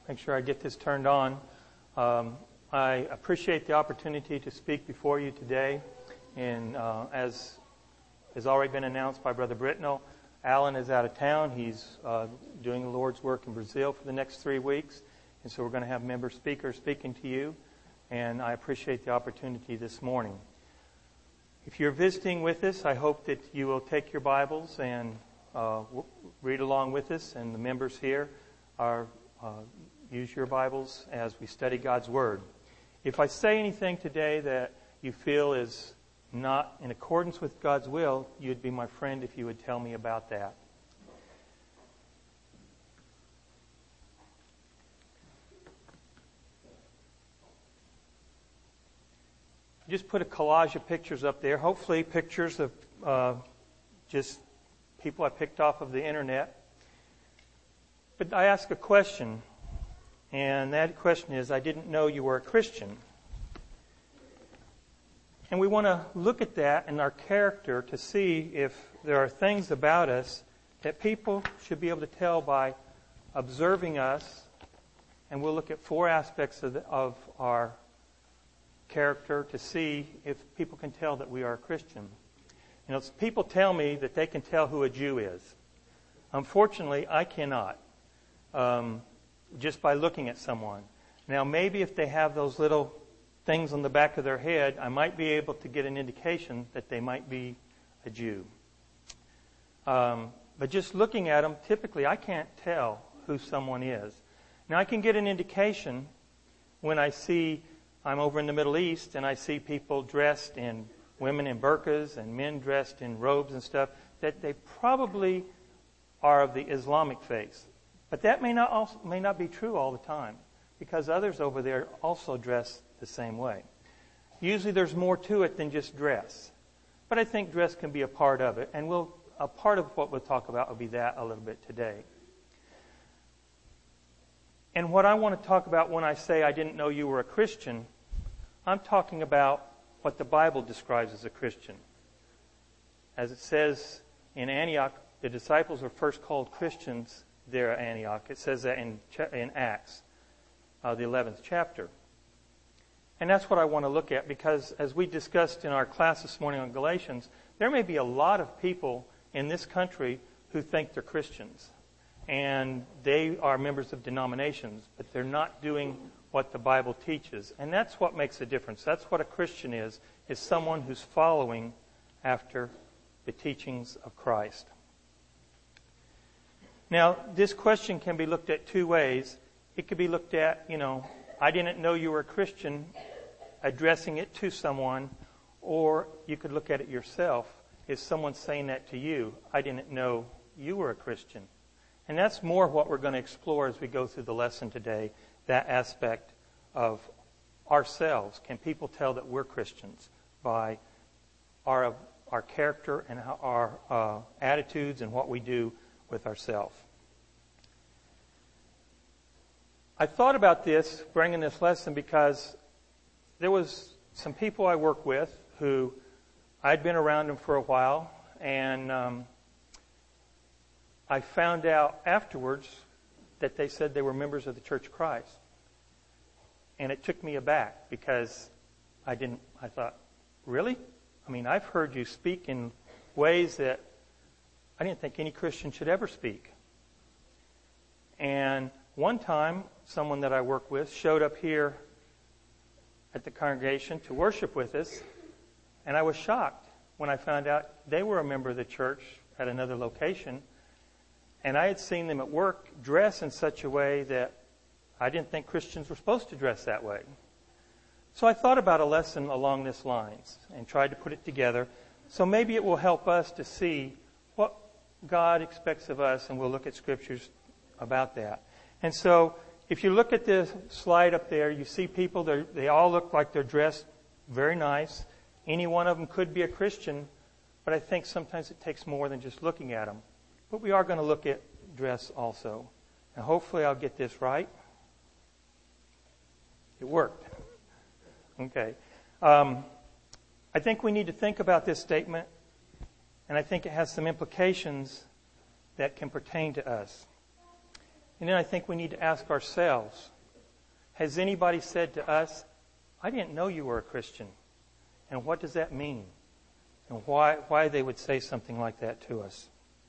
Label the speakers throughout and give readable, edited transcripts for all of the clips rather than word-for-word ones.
Speaker 1: make sure I get this turned on. I appreciate the opportunity to speak before you today. And as has already been announced by Brother Britnell, Alan is out of town. He's doing the Lord's work in Brazil for the next 3 weeks. And so we're going to have member speakers speaking to you. And I appreciate the opportunity this morning. If you're visiting with us, I hope that you will take your Bibles and read along with us. And the members here use your Bibles as we study God's Word. If I say anything today that you feel is not in accordance with God's will, you'd be my friend if you would tell me about that. Just put a collage of pictures up there. Hopefully pictures of just people I picked off of the internet. But I ask a question, and that question is, I didn't know you were a Christian. And we want to look at that and our character to see if there are things about us that people should be able to tell by observing us. And we'll look at 4 aspects of our character to see if people can tell that we are a Christian. You know, people tell me that they can tell who a Jew is. Unfortunately, I cannot, just by looking at someone. Now, maybe if they have those little things on the back of their head, I might be able to get an indication that they might be a Jew. But just looking at them, typically I can't tell who someone is. Now, I can get an indication when I'm over in the Middle East and I see people dressed in, women in burqas and men dressed in robes and stuff, that they probably are of the Islamic faith. But that may not be true all the time, because others over there also dress the same way. Usually there's more to it than just dress. But I think dress can be a part of it, and a part of what we'll talk about will be that a little bit today. And what I want to talk about when I say I didn't know you were a Christian, I'm talking about what the Bible describes as a Christian. As it says in Antioch, the disciples were first called Christians there at Antioch. It says that in Acts, the 11th chapter. And that's what I want to look at, because as we discussed in our class this morning on Galatians, there may be a lot of people in this country who think they're Christians. And they are members of denominations, but they're not doing what the Bible teaches. And that's what makes a difference. That's what a Christian is someone who's following after the teachings of Christ. Now, this question can be looked at 2 ways. It could be looked at, I didn't know you were a Christian, addressing it to someone, or you could look at it yourself. Is someone saying that to you? I didn't know you were a Christian. And that's more what we're going to explore as we go through the lesson today, that aspect of ourselves. Can people tell that we're Christians by our character and our attitudes and what we do with ourselves? I thought about this, bringing this lesson, because there was some people I work with who I'd been around them for a while, and I found out afterwards that they said they were members of the Church of Christ. And it took me aback, because I thought, really? I mean, I've heard you speak in ways that I didn't think any Christian should ever speak. And one time, someone that I work with showed up here at the congregation to worship with us, and I was shocked when I found out they were a member of the church at another location, and I had seen them at work dress in such a way that I didn't think Christians were supposed to dress that way. So I thought about a lesson along these lines and tried to put it together, so maybe it will help us to see what God expects of us, and we'll look at scriptures about that. And so, if you look at the slide up there, you see people, they all look like they're dressed very nice. Any one of them could be a Christian, but I think sometimes it takes more than just looking at them. But we are going to look at dress also. And hopefully I'll get this right. It worked. Okay. I think we need to think about this statement, and I think it has some implications that can pertain to us. And then I think we need to ask ourselves, has anybody said to us, I didn't know you were a Christian? And what does that mean? And why they would say something like that to us?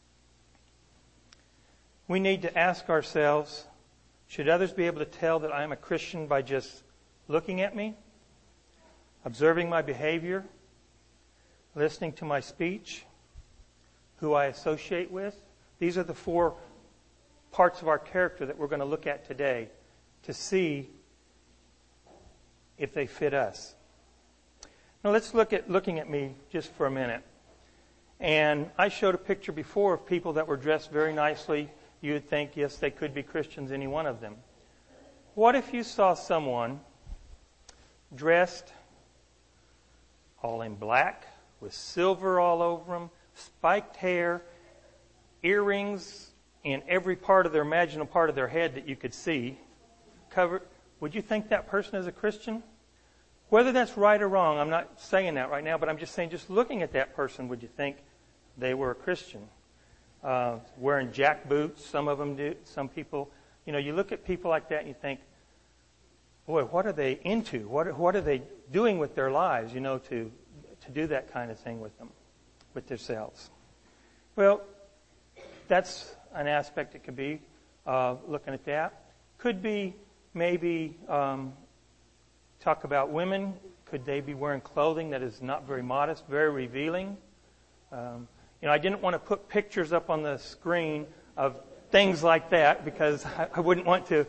Speaker 1: We need to ask ourselves, should others be able to tell that I am a Christian by just looking at me, observing my behavior, listening to my speech, who I associate with? These are the 4 parts of our character that we're going to look at today to see if they fit us. Now let's look at looking at me just for a minute. And I showed a picture before of people that were dressed very nicely. You would think, yes, they could be Christians, any one of them. What if you saw someone dressed all in black, with silver all over them, spiked hair, earrings in every part of their imaginable part of their head that you could see, covered? Would you think that person is a Christian? Whether that's right or wrong, I'm not saying that right now, but I'm just saying, just looking at that person, would you think they were a Christian? Wearing jack boots, some of them do. Some people, you look at people like that and you think, boy, what are they into? What are they doing with their lives, to do that kind of thing with them, with themselves? Well, that's an aspect it could be, looking at that. Could be maybe talk about women. Could they be wearing clothing that is not very modest, very revealing? I didn't want to put pictures up on the screen of things like that because I wouldn't want to.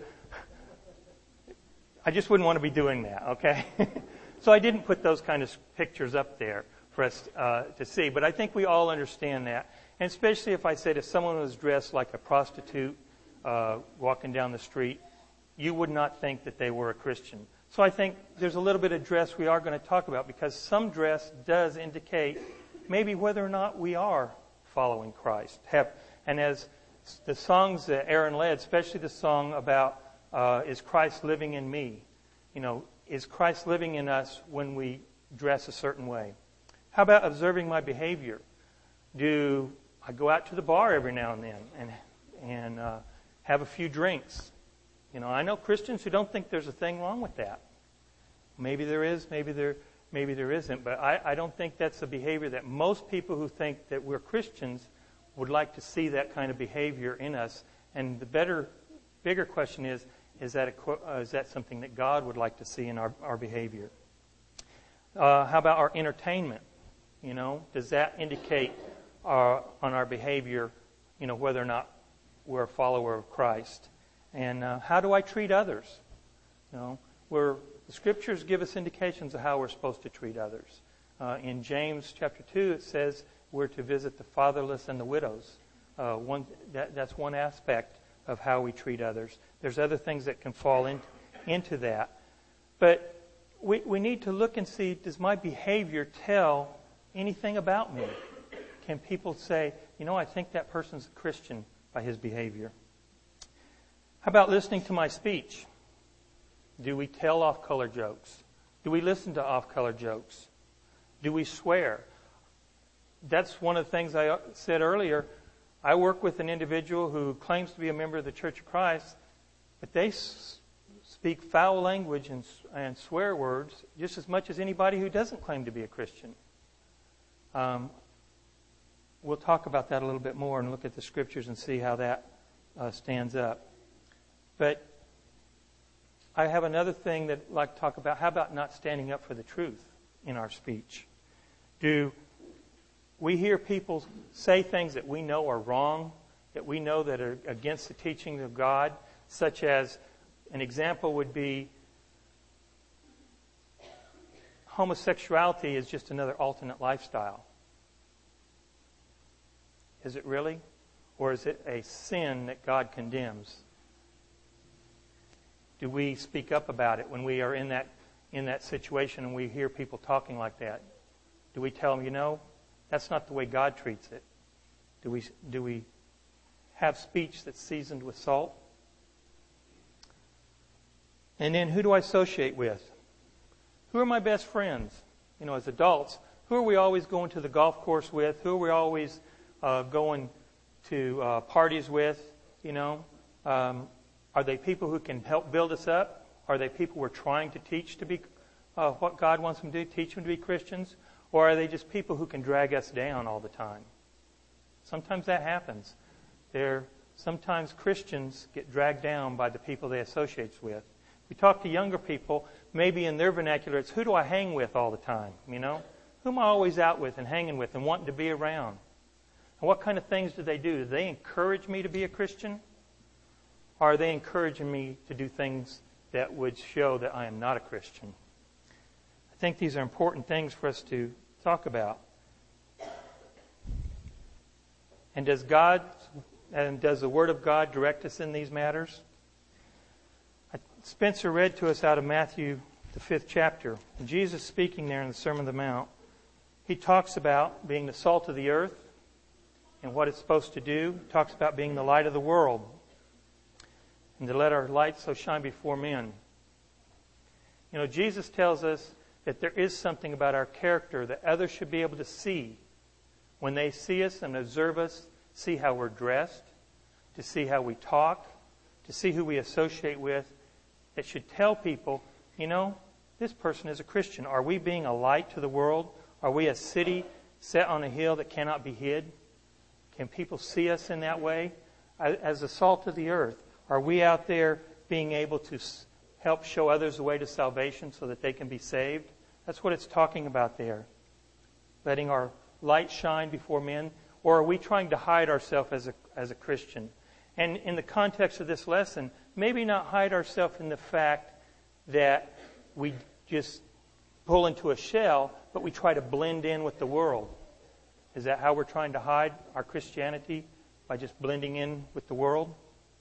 Speaker 1: I just wouldn't want to be doing that, okay? So I didn't put those kind of pictures up there for us to see. But I think we all understand that. And especially if I said if someone was dressed like a prostitute walking down the street, you would not think that they were a Christian. So I think there's a little bit of dress we are going to talk about because some dress does indicate maybe whether or not we are following Christ. And as the songs that Aaron led, especially the song about is Christ living in me? Is Christ living in us when we dress a certain way? How about observing my behavior? Do I go out to the bar every now and then and have a few drinks? I know Christians who don't think there's a thing wrong with that. Maybe there is, maybe there isn't. But I don't think that's a behavior that most people who think that we're Christians would like to see that kind of behavior in us. And the bigger question is that something that God would like to see in our behavior? How about our entertainment? Does that indicate on our behavior, whether or not we're a follower of Christ? And how do I treat others? The Scriptures give us indications of how we're supposed to treat others. In James chapter 2, it says we're to visit the fatherless and the widows. That's one aspect of how we treat others. There's other things that can fall into that. But we need to look and see, does my behavior tell anything about me? Can people say, I think that person's a Christian by his behavior? How about listening to my speech? Do we tell off-color jokes? Do we listen to off-color jokes? Do we swear? That's one of the things I said earlier. I work with an individual who claims to be a member of the Church of Christ, but they speak foul language and swear words just as much as anybody who doesn't claim to be a Christian. We'll talk about that a little bit more and look at the Scriptures and see how that stands up. But I have another thing that I'd like to talk about. How about not standing up for the truth in our speech? Do we hear people say things that we know are wrong, that we know that are against the teaching of God, such as an example would be homosexuality is just another alternate lifestyle. Is it really? Or is it a sin that God condemns? Do we speak up about it when we are in that situation and we hear people talking like that? Do we tell them, that's not the way God treats it? Do we have speech that's seasoned with salt? And then who do I associate with? Who are my best friends? As adults, who are we always going to the golf course with? Who are we always going to parties with? Are they people who can help build us up? Are they people we're trying to teach to be what God wants them to do, teach them to be Christians? Or are they just people who can drag us down all the time? Sometimes that happens. Sometimes Christians get dragged down by the people they associate with. We talk to younger people, maybe in their vernacular, it's who do I hang with all the time, you know? Who am I always out with and hanging with and wanting to be around? And what kind of things do? Do they encourage me to be a Christian? Or are they encouraging me to do things that would show that I am not a Christian? I think these are important things for us to talk about. And does the Word of God direct us in these matters? Spencer read to us out of Matthew, the 5th chapter. And Jesus speaking there in the Sermon on the Mount, he talks about being the salt of the earth and what it's supposed to do. He talks about being the light of the world and to let our light so shine before men. You know, Jesus tells us that there is something about our character that others should be able to see. When they see us and observe us, see how we're dressed, to see how we talk, to see who we associate with, that should tell people, you know, this person is a Christian. Are we being a light to the world? Are we a city set on a hill that cannot be hid? Can people see us in that way? As the salt of the earth, are we out there being able to help show others the way to salvation so that they can be saved? That's what it's talking about there. Letting our light shine before men. Or are we trying to hide ourselves as a Christian? And in the context of this lesson, maybe not hide ourselves in the fact that we just pull into a shell, but we try to blend in with the world. Is that how we're trying to hide our Christianity? By just blending in with the world?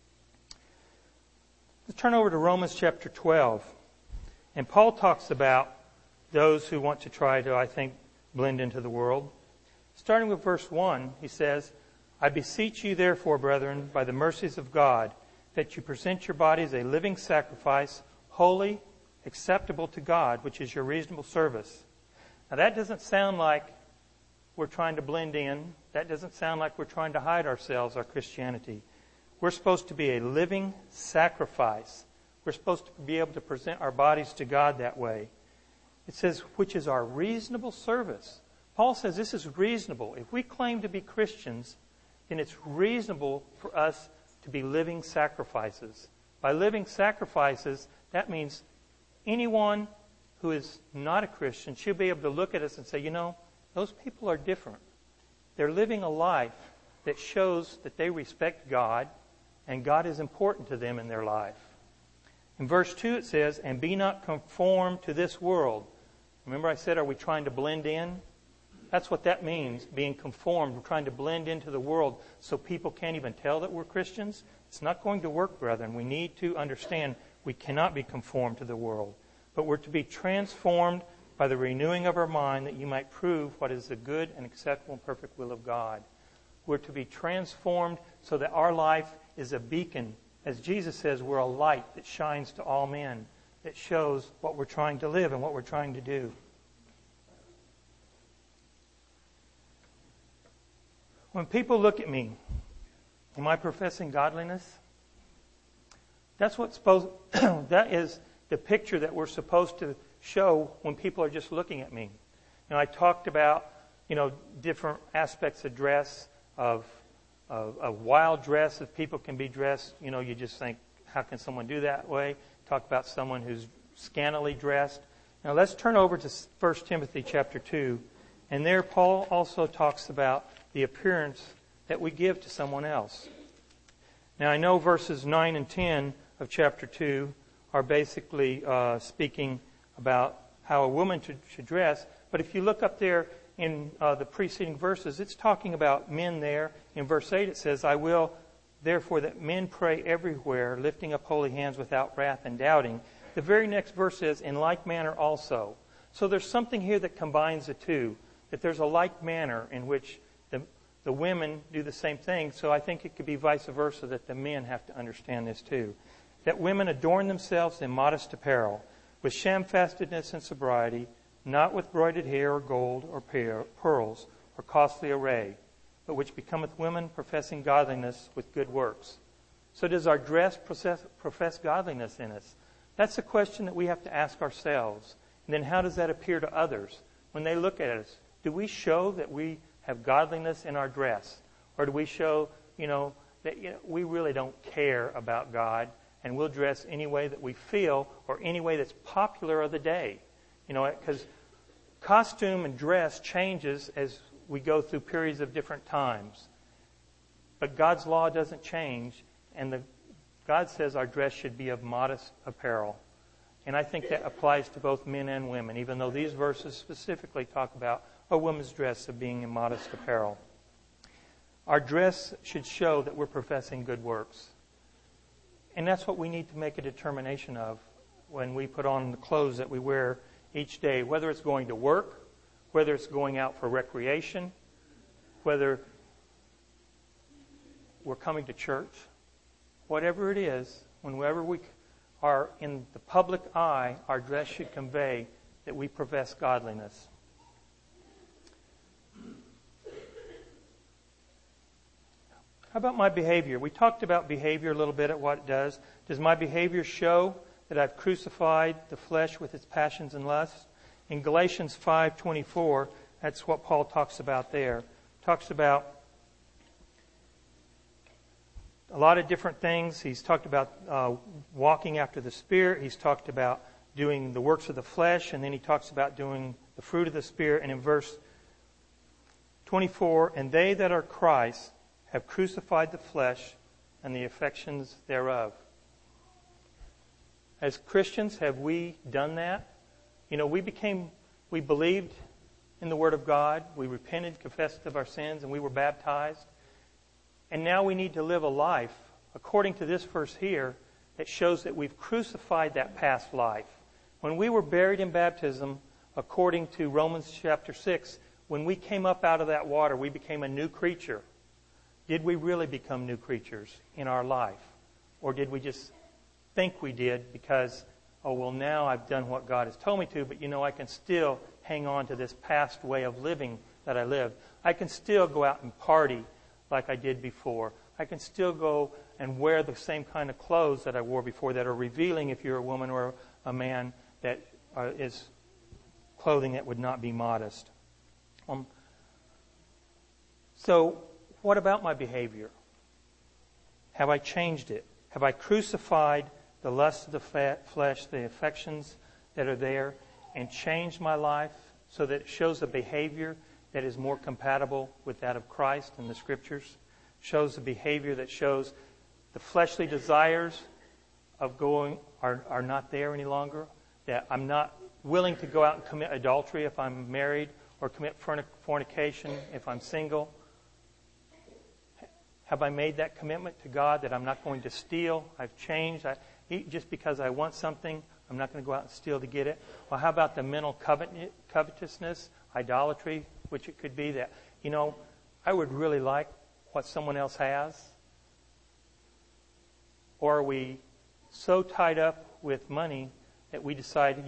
Speaker 1: Let's turn over to Romans chapter 12. And Paul talks about those who want to try to, I think, blend into the world. Starting with verse 1, he says, I beseech you therefore, brethren, by the mercies of God, that you present your bodies a living sacrifice, holy, acceptable to God, which is your reasonable service. Now that doesn't sound like we're trying to blend in. That doesn't sound like we're trying to hide ourselves, our Christianity. We're supposed to be a living sacrifice. We're supposed to be able to present our bodies to God that way. It says, which is our reasonable service. Paul says this is reasonable. If we claim to be Christians, then it's reasonable for us to be living sacrifices. By living sacrifices, that means anyone who is not a Christian should be able to look at us and say, you know, those people are different. They're living a life that shows that they respect God and God is important to them in their life. In verse 2 it says, and be not conformed to this world. Remember I said, are we trying to blend in? That's what that means, being conformed. We're trying to blend into the world so people can't even tell that we're Christians. It's not going to work, brethren. We need to understand we cannot be conformed to the world. But we're to be transformed by the renewing of our mind that you might prove what is the good and acceptable and perfect will of God. We're to be transformed so that our life is a beacon. As Jesus says, we're a light that shines to all men, that shows what we're trying to live and what we're trying to do. When people look at me, am I professing godliness? That's what's supposed. That is the picture that we're supposed to show when people are just looking at me. You know, I talked about, you know, different aspects of dress, of wild dress, if people can be dressed. You know, you just think, how can someone do that way? Talk about someone who's scantily dressed. Now let's turn over to 1 Timothy chapter 2. And there Paul also talks about the appearance that we give to someone else. Now I know verses 9 and 10 of chapter 2 are basically speaking about how a woman should dress. But if you look up there in the preceding verses, it's talking about men there. In verse 8 it says, I will therefore that men pray everywhere, lifting up holy hands without wrath and doubting. The very next verse says, in like manner also. So there's something here that combines the two, that there's a like manner in which the women do the same thing. So I think it could be vice versa, that the men have to understand this too. That women adorn themselves in modest apparel, with shamefastedness and sobriety, not with broided hair or gold or pearls or costly array, but which becometh women professing godliness with good works. So does our dress profess godliness in us? That's a question that we have to ask ourselves. And then how does that appear to others? When they look at us, do we show that we have godliness in our dress? Or do we show, that we really don't care about God and we'll dress any way that we feel or any way that's popular of the day? Because costume and dress changes as we go through periods of different times. But God's law doesn't change, and God says our dress should be of modest apparel. And I think that applies to both men and women, even though these verses specifically talk about a woman's dress of being in modest apparel. Our dress should show that we're professing good works. And that's what we need to make a determination of when we put on the clothes that we wear each day, whether it's going to work, whether it's going out for recreation, whether we're coming to church. Whatever it is, whenever we are in the public eye, our dress should convey that we profess godliness. How about my behavior? We talked about behavior a little bit at what it does. Does my behavior show that I've crucified the flesh with its passions and lusts? In Galatians 5:24, that's what Paul talks about there. Talks about a lot of different things. He's talked about walking after the Spirit. He's talked about doing the works of the flesh, and then he talks about doing the fruit of the Spirit. And in verse 24, and they that are Christ have crucified the flesh and the affections thereof. As Christians, have we done that? We believed in the Word of God. We repented, confessed of our sins, and we were baptized. And now we need to live a life, according to this verse here, that shows that we've crucified that past life. When we were buried in baptism, according to Romans chapter 6, when we came up out of that water, we became a new creature. Did we really become new creatures in our life? Or did we just think we did because, now I've done what God has told me to, but I can still hang on to this past way of living that I lived. I can still go out and party like I did before. I can still go and wear the same kind of clothes that I wore before that are revealing, if you're a woman or a man, that is clothing that would not be modest. So what about my behavior? Have I changed it? Have I crucified the lust of the flesh, the affections that are there, and changed my life so that it shows a behavior that is more compatible with that of Christ and the Scriptures? Shows a behavior that shows the fleshly desires of going are not there any longer, that I'm not willing to go out and commit adultery if I'm married, or commit fornication if I'm single. Have I made that commitment to God that I'm not going to steal? I've changed. Just because I want something, I'm not going to go out and steal to get it. Well, how about the mental covetousness, idolatry, which it could be that, I would really like what someone else has? Or are we so tied up with money that we decide,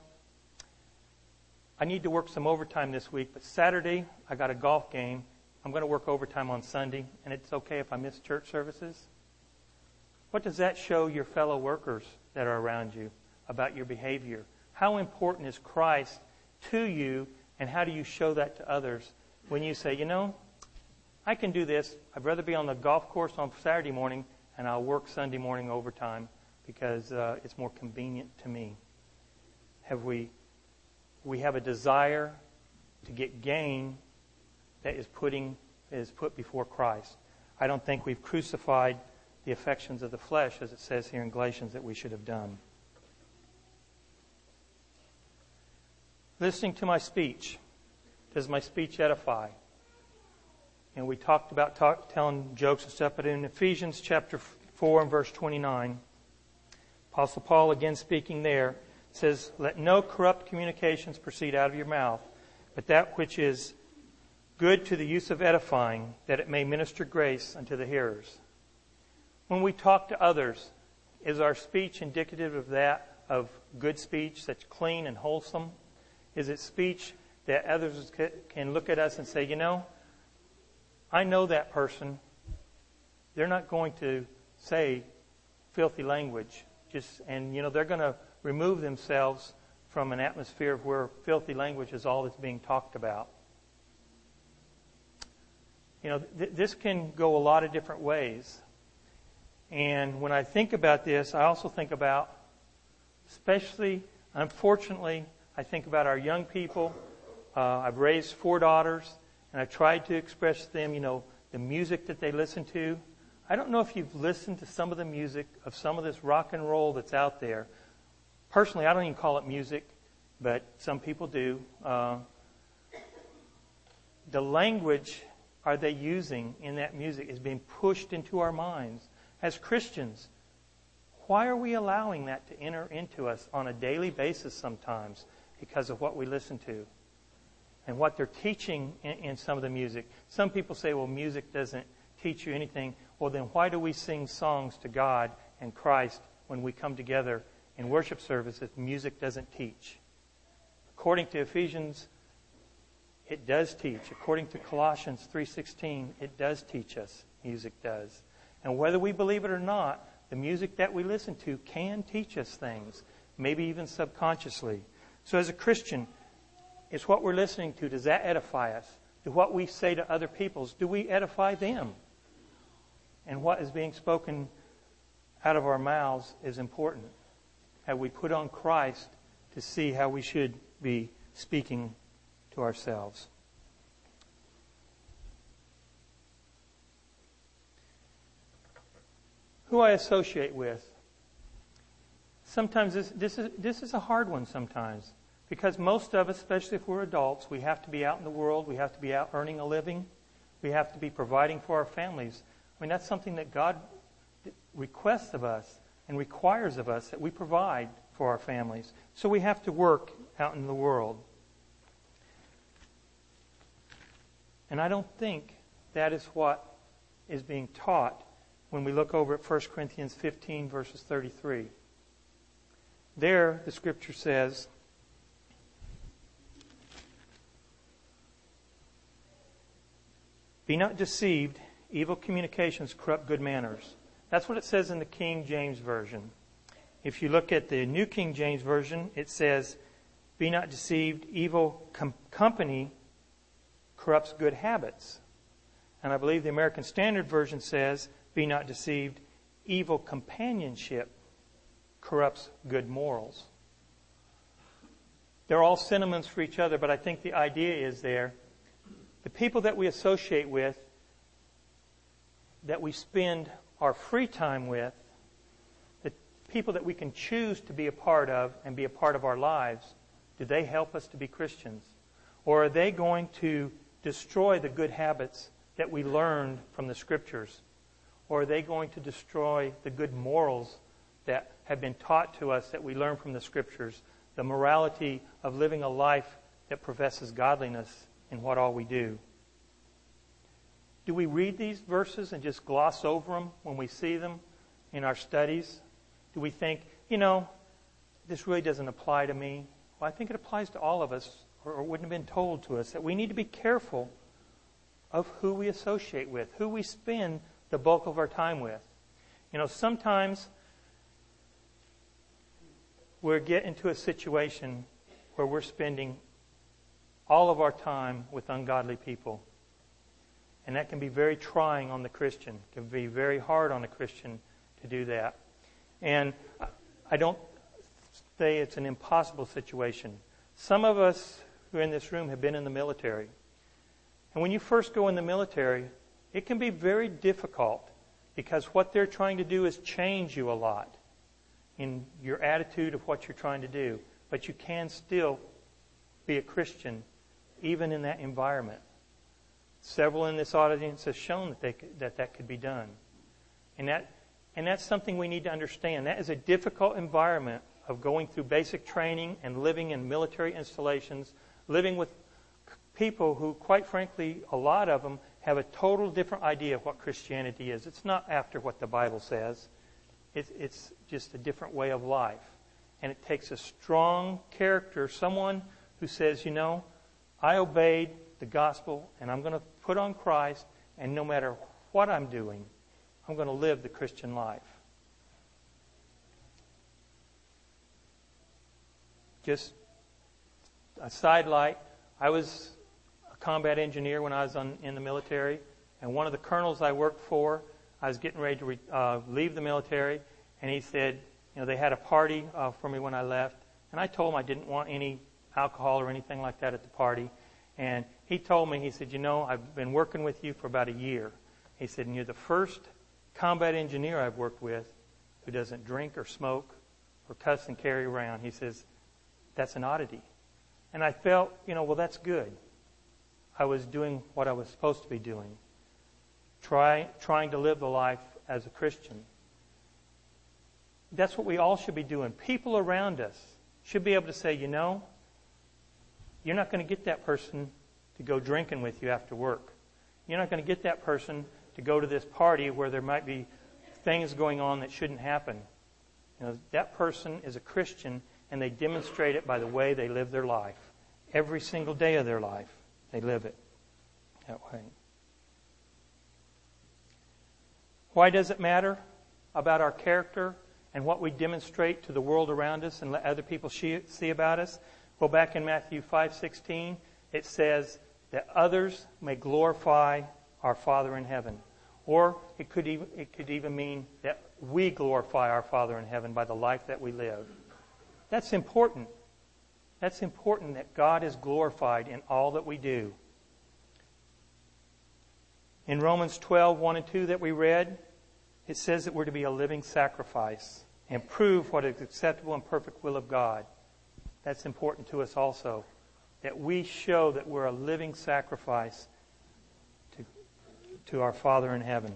Speaker 1: I need to work some overtime this week, but Saturday I got a golf game. I'm going to work overtime on Sunday, and it's okay if I miss church services? What does that show your fellow workers that are around you about your behavior? How important is Christ to you, and how do you show that to others when you say, I can do this. I'd rather be on the golf course on Saturday morning, and I'll work Sunday morning overtime because it's more convenient to me. We have a desire to get gain that is put before Christ. I don't think we've crucified the affections of the flesh, as it says here in Galatians that we should have done. Listening to my speech. Does my speech edify? And we talked about telling jokes and stuff, but in Ephesians chapter 4 and verse 29, Apostle Paul, again speaking there, says, let no corrupt communications proceed out of your mouth, but that which is good to the use of edifying, that it may minister grace unto the hearers. When we talk to others, is our speech indicative of that, of good speech that's clean and wholesome? Is it speech that others can look at us and say, I know that person. They're not going to say filthy language. They're going to remove themselves from an atmosphere of where filthy language is all that's being talked about. This can go a lot of different ways. And when I think about this, I also think about, especially, unfortunately, I think about our young people. I've raised 4 daughters, and I've tried to express to them, the music that they listen to. I don't know if you've listened to some of the music of some of this rock and roll that's out there. Personally, I don't even call it music, but some people do. The language are they using in that music is being pushed into our minds. As Christians, why are we allowing that to enter into us on a daily basis sometimes because of what we listen to and what they're teaching in some of the music? Some people say, well, music doesn't teach you anything. Well, then why do we sing songs to God and Christ when we come together in worship service if music doesn't teach? According to Ephesians, it does teach. According to Colossians 3:16, it does teach us. Music does. And whether we believe it or not, the music that we listen to can teach us things, maybe even subconsciously. So as a Christian, it's what we're listening to. Does that edify us? Do what we say to other people, do we edify them? And what is being spoken out of our mouths is important. Have we put on Christ to see how we should be speaking to ourselves? Who I associate with. Sometimes this is a hard one sometimes, because most of us, especially if we're adults, we have to be out in the world, we have to be out earning a living, we have to be providing for our families. I mean, that's something that God requests of us and requires of us, that we provide for our families. So we have to work out in the world. And I don't think that is what is being taught when we look over at 1 Corinthians 15, verses 33. There, the Scripture says, "Be not deceived, evil communications corrupt good manners." That's what it says in the King James Version. If you look at the New King James Version, it says, "Be not deceived, evil company corrupts good habits." And I believe the American Standard Version says, "Be not deceived, evil companionship corrupts good morals." They're all synonyms for each other, but I think the idea is there. The people that we associate with, that we spend our free time with, the people that we can choose to be a part of and be a part of our lives, do they help us to be Christians? Or are they going to destroy the good habits that we learned from the Scriptures? Or are they going to destroy the good morals that have been taught to us that we learn from the Scriptures? The morality of living a life that professes godliness in what all we do. Do we read these verses and just gloss over them when we see them in our studies? Do we think, this really doesn't apply to me? Well, I think it applies to all of us, or it wouldn't have been told to us, that we need to be careful of who we associate with, who we spend the bulk of our time with. Sometimes we get into a situation where we're spending all of our time with ungodly people. And that can be very trying on the Christian. It can be very hard on a Christian to do that. And I don't say it's an impossible situation. Some of us who are in this room have been in the military. And when you first go in the military, it can be very difficult because what they're trying to do is change you a lot in your attitude of what you're trying to do. But you can still be a Christian even in that environment. Several in this audience have shown that could be done. And that's something we need to understand. That is a difficult environment of going through basic training and living in military installations, living with people who, quite frankly, a lot of them have a total different idea of what Christianity is. It's not after what the Bible says. It's just a different way of life. And it takes a strong character, someone who says, I obeyed the gospel and I'm going to put on Christ, and no matter what I'm doing, I'm going to live the Christian life. Just a sidelight, I was a combat engineer when I was in the military, and one of the colonels I worked for, I was getting ready to leave the military, and he said, they had a party for me when I left, and I told him I didn't want any alcohol or anything like that at the party. And he told me, he said, I've been working with you for about a year. He said, and you're the first combat engineer I've worked with who doesn't drink or smoke or cuss and carry around. He says, that's an oddity. And I felt, well, that's good. I was doing what I was supposed to be doing. Trying to live the life as a Christian. That's what we all should be doing. People around us should be able to say, you're not going to get that person to go drinking with you after work. You're not going to get that person to go to this party where there might be things going on that shouldn't happen. That person is a Christian, and they demonstrate it by the way they live their life. Every single day of their life, they live it that way. Why does it matter about our character and what we demonstrate to the world around us and let other people see about us? Well, back in Matthew 5:16, it says that others may glorify our Father in heaven. Or it could even mean that we glorify our Father in heaven by the life that we live. That's important. That's important that God is glorified in all that we do. In Romans 12:1 and 2 that we read, it says that we're to be a living sacrifice and prove what is acceptable and perfect will of God. That's important to us also, that we show that we're a living sacrifice to our Father in heaven.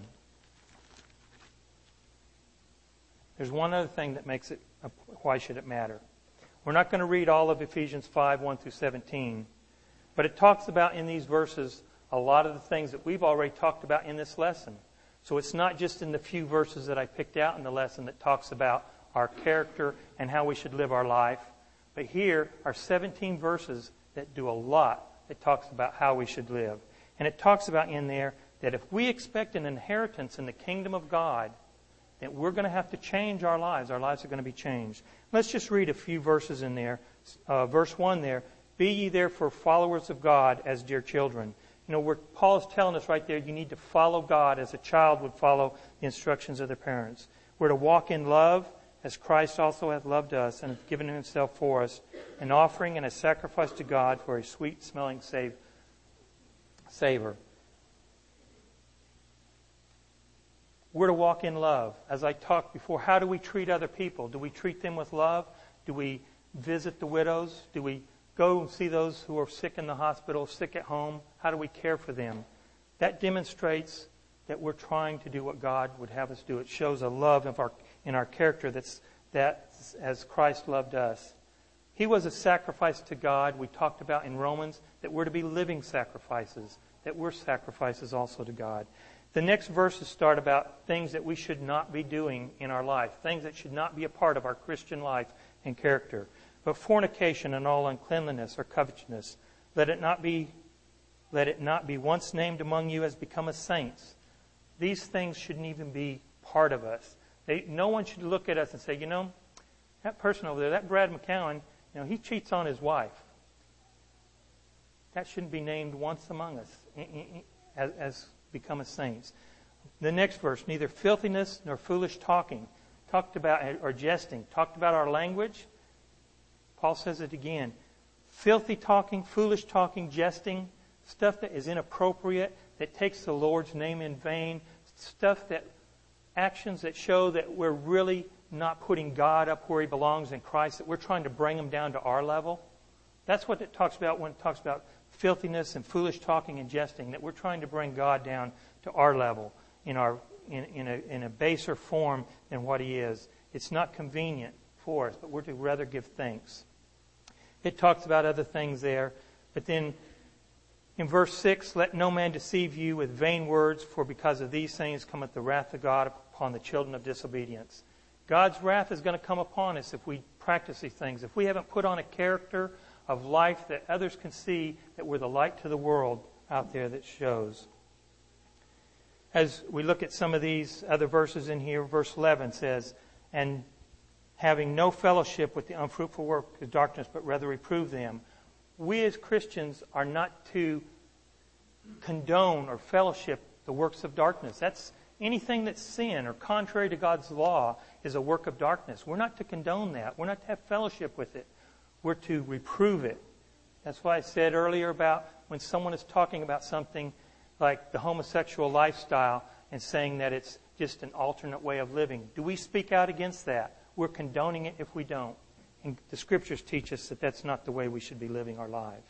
Speaker 1: There's one other thing that makes it, why should it matter? We're not going to read all of Ephesians 5:1 through 17, but it talks about in these verses a lot of the things that we've already talked about in this lesson. So it's not just in the few verses that I picked out in the lesson that talks about our character and how we should live our life, but here are 17 verses that do a lot that talks about how we should live. And it talks about in there that if we expect an inheritance in the kingdom of God, that we're going to have to change our lives. Our lives are going to be changed. Let's just read a few verses in there. Verse 1 there, be ye therefore followers of God as dear children. Where Paul is telling us right there, you need to follow God as a child would follow the instructions of their parents. We're to walk in love as Christ also hath loved us and hath given himself for us, an offering and a sacrifice to God for a sweet-smelling savor. We're to walk in love. As I talked before, how do we treat other people? Do we treat them with love? Do we visit the widows? Do we go and see those who are sick in the hospital, sick at home? How do we care for them? That demonstrates that we're trying to do what God would have us do. It shows a love in our character that's as Christ loved us. He was a sacrifice to God. We talked about in Romans that we're to be living sacrifices, that we're sacrifices also to God. The next verses start about things that we should not be doing in our life, things that should not be a part of our Christian life and character. But fornication and all uncleanliness or covetousness, let it not be once named among you as becometh saints. These things shouldn't even be part of us. No one should look at us and say, that person over there, that Brad McCowan, he cheats on his wife. That shouldn't be named once among us as becometh saints. The next verse, neither filthiness nor foolish talking, talked about, or jesting, talked about our language. Paul says it again. Filthy talking, foolish talking, jesting, stuff that is inappropriate, that takes the Lord's name in vain, actions that show that we're really not putting God up where He belongs in Christ, that we're trying to bring Him down to our level. That's what it talks about when it talks about filthiness and foolish talking and jesting, that we're trying to bring God down to our level in a baser form than what He is. It's not convenient for us, but we're to rather give thanks. It talks about other things there, but then in verse 6, let no man deceive you with vain words, for because of these things cometh the wrath of God upon the children of disobedience. God's wrath is going to come upon us if we practice these things. If we haven't put on a character of life that others can see that we're the light to the world out there that shows. as we look at some of these other verses in here, verse 11 says, and having no fellowship with the unfruitful work of darkness, but rather reprove them. We as Christians are not to condone or fellowship the works of darkness. That's anything that's sin or contrary to God's law is a work of darkness. We're not to condone that. We're not to have fellowship with it. We're to reprove it. That's why I said earlier about when someone is talking about something like the homosexual lifestyle and saying that it's just an alternate way of living. Do we speak out against that? We're condoning it if we don't. And the Scriptures teach us that that's not the way we should be living our life.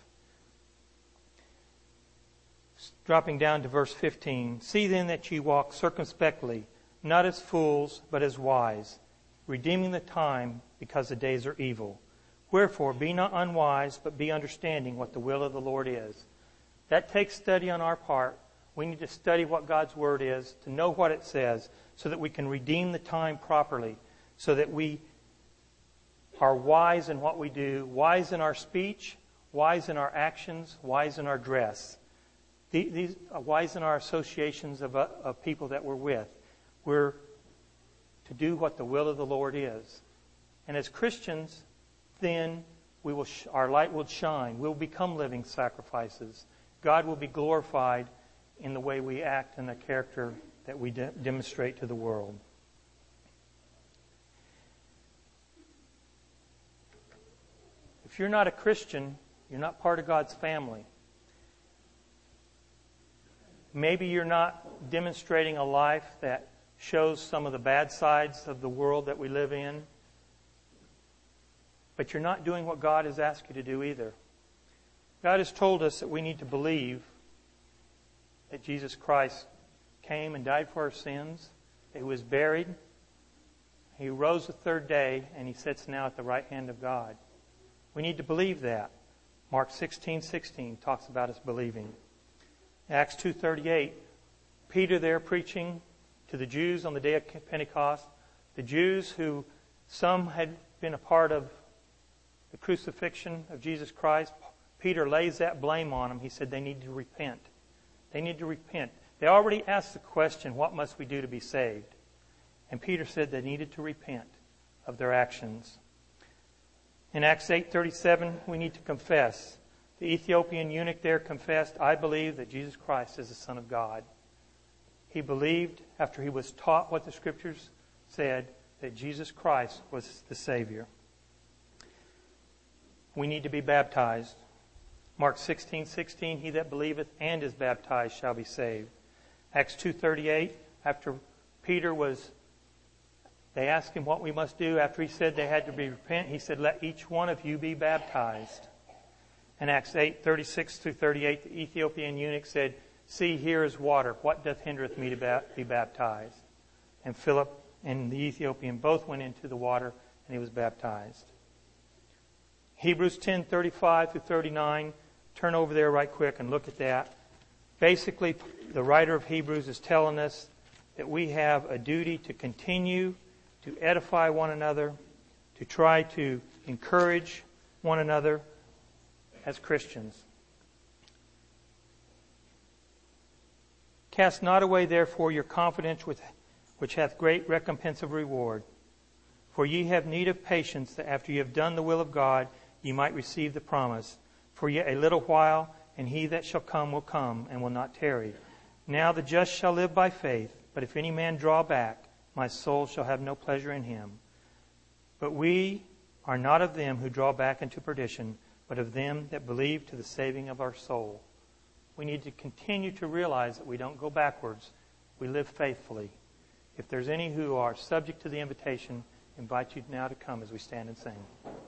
Speaker 1: Dropping down to verse 15. See then that ye walk circumspectly, not as fools, but as wise, redeeming the time, because the days are evil. Wherefore, be not unwise, but be understanding what the will of the Lord is. That takes study on our part. We need to study what God's Word is, to know what it says, so that we can redeem the time properly, so that we are wise in what we do, wise in our speech, wise in our actions, wise in our dress. These wise in our associations of people that we're with. We're to do what the will of the Lord is. And as Christians, then our light will shine. We'll become living sacrifices. God will be glorified in the way we act and the character that we demonstrate to the world. If you're not a Christian, you're not part of God's family. Maybe you're not demonstrating a life that shows some of the bad sides of the world that we live in. But you're not doing what God has asked you to do either. God has told us that we need to believe that Jesus Christ came and died for our sins, that He was buried, He rose the third day, and He sits now at the right hand of God. We need to believe that. Mark 16:16 talks about us believing. Acts 2:38, Peter there preaching to the Jews on the day of Pentecost, the Jews who some had been a part of the crucifixion of Jesus Christ. Peter lays that blame on them. He said they need to repent. They need to repent. They already asked the question, what must we do to be saved? And Peter said they needed to repent of their actions. In Acts 8:37, we need to confess. The Ethiopian eunuch there confessed, I believe that Jesus Christ is the Son of God. He believed, after he was taught what the Scriptures said, that Jesus Christ was the Savior. We need to be baptized. Mark 16:16, he that believeth and is baptized shall be saved. Acts 2:38, after Peter they asked him what we must do. After he said they had to repent, he said, let each one of you be baptized. In Acts 8:36-38, the Ethiopian eunuch said, see, here is water. What doth hindereth me to be baptized? And Philip and the Ethiopian both went into the water, and he was baptized. Hebrews 10:35-39. Turn over there right quick and look at that. Basically, the writer of Hebrews is telling us that we have a duty to continue to edify one another, to try to encourage one another as Christians. Cast not away, therefore, your confidence which hath great recompense of reward. For ye have need of patience, that after ye have done the will of God, ye might receive the promise. For yet a little while, and he that shall come will come, and will not tarry. Now the just shall live by faith, but if any man draw back, my soul shall have no pleasure in him. But we are not of them who draw back into perdition, but of them that believe to the saving of our soul. We need to continue to realize that we don't go backwards. We live faithfully. If there's any who are subject to the invitation, I invite you now to come as we stand and sing.